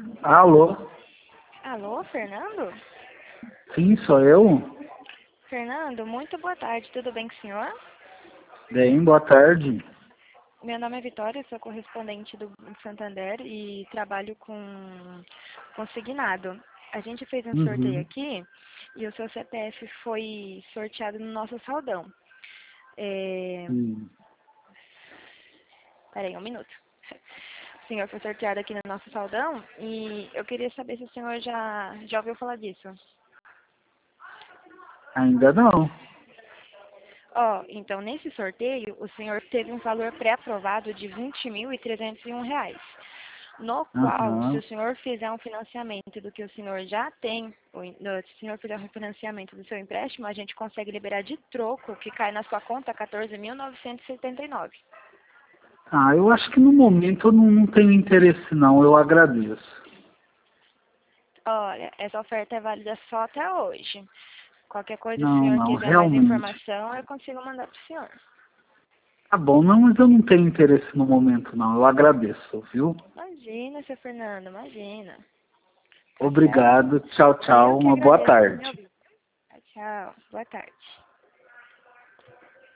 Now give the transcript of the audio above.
Alô? Alô, Fernando? Sim, sou eu? Fernando, muito boa tarde, tudo bem com o senhor? Bem, boa tarde. Meu nome é Vitória, sou correspondente do Santander e trabalho com consignado. A gente fez um sorteio Uhum. aqui e o seu CPF foi sorteado no nosso saldão. Sim. Peraí, um minuto. O senhor foi sorteado aqui no nosso saldão e eu queria saber se o senhor já ouviu falar disso. Ainda não. Então nesse sorteio o senhor teve um valor pré-aprovado de R$ 20.301, no qual, se Aham. o senhor fizer um financiamento do que o senhor já tem, se o senhor fizer um refinanciamento do seu empréstimo, a gente consegue liberar de troco, que cai na sua conta 14.979. Ah, eu acho que no momento eu não tenho interesse não, eu agradeço. Olha, essa oferta é válida só até hoje. Qualquer coisa, se o Não, senhor não, quiser mais realmente. informação, eu consigo mandar para o senhor. Tá bom, não, mas eu não tenho interesse no momento não, eu agradeço, viu? Imagina, seu Fernando, imagina. Tá certo? Obrigado, tchau, Eu tchau, que uma boa agradeço por me tarde. ouvir. Tchau, boa tarde.